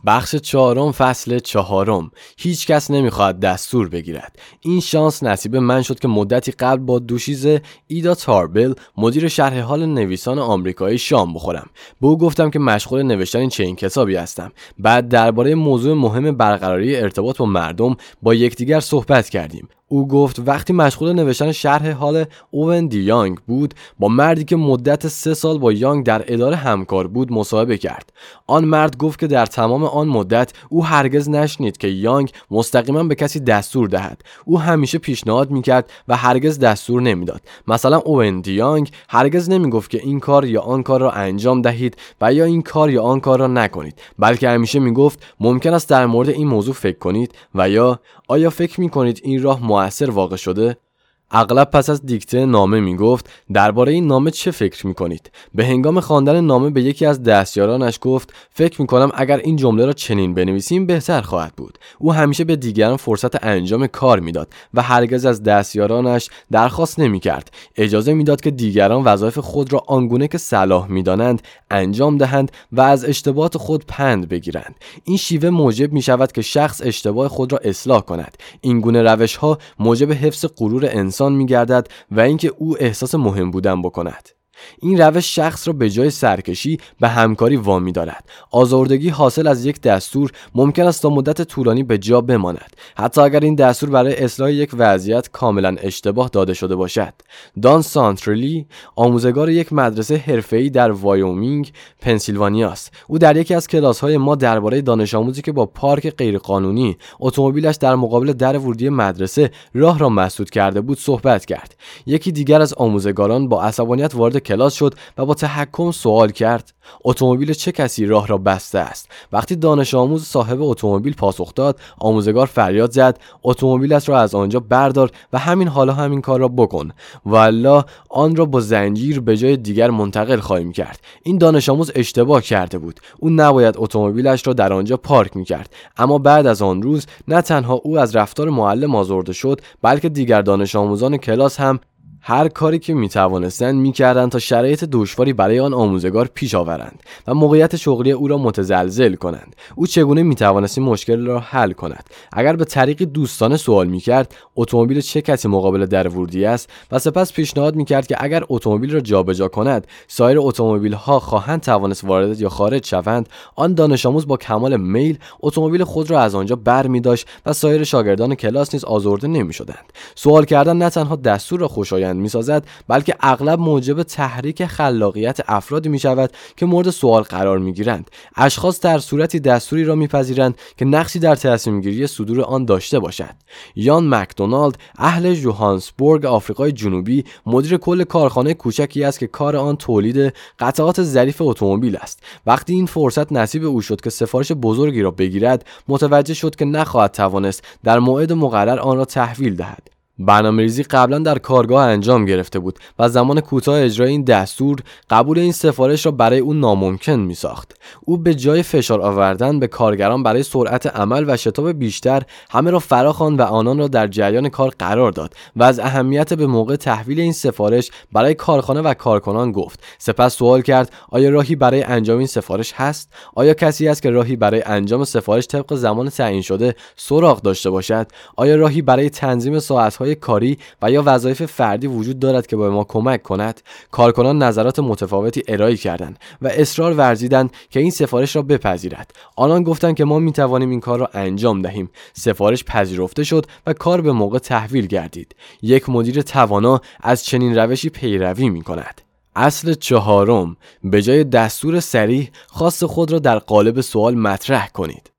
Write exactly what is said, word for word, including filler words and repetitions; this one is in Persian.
بخش چهارم، فصل چهارم. هیچ کس نمیخواد دستور بگیرد. این شانس نصیب من شد که مدتی قبل با دوشیزه ایدا تاربل، مدیر شرح حال نویسان آمریکایی، شام بخورم. به او گفتم که مشغول نوشتن این چنین کتابی هستم. بعد درباره موضوع مهم برقراری ارتباط با مردم با یکدیگر صحبت کردیم. او گفت وقتی مشغول نوشتن شرح حال اوون دی یانگ بود، با مردی که مدت سه سال با یانگ در اداره همکار بود مصاحبه کرد. آن مرد گفت که در تمام آن مدت او هرگز نشنید که یانگ مستقیما به کسی دستور دهد. او همیشه پیشنهاد میکرد و هرگز دستور نمیداد. مثلا اوون دی یانگ هرگز نمیگفت که این کار یا آن کار را انجام دهید و یا این کار یا آن کار را نکنید، بلکه همیشه میگفت ممکن است در مورد این موضوع فکر کنید و یا آیا فکر میکنید این راه مؤثر واقع شده؟ اغلب پس از دیکته نامه میگفت درباره این نامه چه فکر میکنید؟ به هنگام خواندن نامه به یکی از دستیارانش گفت فکر میکنم اگر این جمله را چنین بنویسیم بهتر خواهد بود. او همیشه به دیگران فرصت انجام کار میداد و هرگز از دستیارانش درخواست نمیکرد. اجازه میداد که دیگران وظایف خود را آنگونه که صلاح میدانند انجام دهند و از اشتباهات خود پند بگیرند. این شیوه موجب میشود که شخص اشتباه خود را اصلاح کند. این گونه روش ها موجب حفظ غرور انسان می‌گردد و اینکه او احساس مهم بودن بکند. این روش شخص را به جای سرکشی به همکاری وامی دارد. آزردگی حاصل از یک دستور ممکن است تا مدت طولانی به جا بماند، حتی اگر این دستور برای اصلاح یک وضعیت کاملا اشتباه داده شده باشد. دان سانترلی آموزگار یک مدرسه حرفه‌ای در وایومینگ، پنسیلوانیا است. او در یکی از کلاس‌های ما درباره دانش آموزی که با پارک غیرقانونی اتومبیلش در مقابل در ورودی مدرسه راه را مسدود کرده بود صحبت کرد. یکی دیگر از آموزگاران با عصبانیت وارد کلاس شد و با تحکم سوال کرد اتومبیل چه کسی راه را بسته است؟ وقتی دانش آموز صاحب اتومبیل پاسخ داد، آموزگار فریاد زد اتومبیلت را از آنجا بردار و همین حالا همین کار را بکن، والله آن را با زنجیر به جای دیگر منتقل خواهیم کرد. این دانش آموز اشتباه کرده بود. او نباید اتومبیلش را در آنجا پارک می‌کرد. اما بعد از آن روز نه تنها او از رفتار معلم آزرده شد، بلکه دیگر دانش آموزان کلاس هم هر کاری که میتوانستند میکردند تا شرایط دشواری برای آن آموزگار پیش آورند و موقعیت شغلی او را متزلزل کنند. او چگونه میتوانست این مشکل را حل کند؟ اگر به طریق دوستانه سوال میکرد اتومبیل چه کسی مقابل در ورودی است و سپس پیشنهاد میکرد که اگر اتومبیل را جابجا کند سایر اتومبیل ها خواهند توانست وارد یا خارج شوند، آن دانش آموز با کمال میل اتومبیل خود را از آنجا برمی‌داشت و سایر شاگردان کلاس نیز آزرده نمیشدند. سوال کردن نه تنها دستور را خوشایند میسازد، بلکه اغلب موجب تحریک خلاقیت افرادی می شود که مورد سوال قرار می گیرند. اشخاص در صورتی دستوری را می پذیرند که نقشی در تصمیم گیری صدور آن داشته باشد. یان مکدونالد، اهل جوهانسبورگ آفریقای جنوبی، مدیر کل کارخانه کوچکی است که کار آن تولید قطعات ظریف اتومبیل است. وقتی این فرصت نصیب او شد که سفارش بزرگی را بگیرد، متوجه شد که نخواهد توانست در موعد مقرر آن را تحویل دهد. برنامه‌ریزی قبلا در کارگاه انجام گرفته بود و زمان کوتاه اجرای این دستور قبول این سفارش را برای او ناممکن می‌ساخت. او به جای فشار آوردن به کارگران برای سرعت عمل و شتاب بیشتر، همه را فراخواند و آنان را در جریان کار قرار داد و از اهمیت به موقع تحویل این سفارش برای کارخانه و کارکنان گفت. سپس سوال کرد آیا راهی برای انجام این سفارش هست؟ آیا کسی است که راهی برای انجام سفارش طبق زمان تعیین شده سراغ داشته باشد؟ آیا راهی برای تنظیم ساعت‌های کاری و یا وظایف فردی وجود دارد که به ما کمک کند؟ کارکنان نظرات متفاوتی ارائه کردند و اصرار ورزیدند که این سفارش را بپذیرد. آنان گفتند که ما می توانیم این کار را انجام دهیم. سفارش پذیرفته شد و کار به موقع تحویل گردید. یک مدیر توانا از چنین روشی پیروی می کند. اصل چهارم، به جای دستور صریح خواست خود را در قالب سوال مطرح کنید.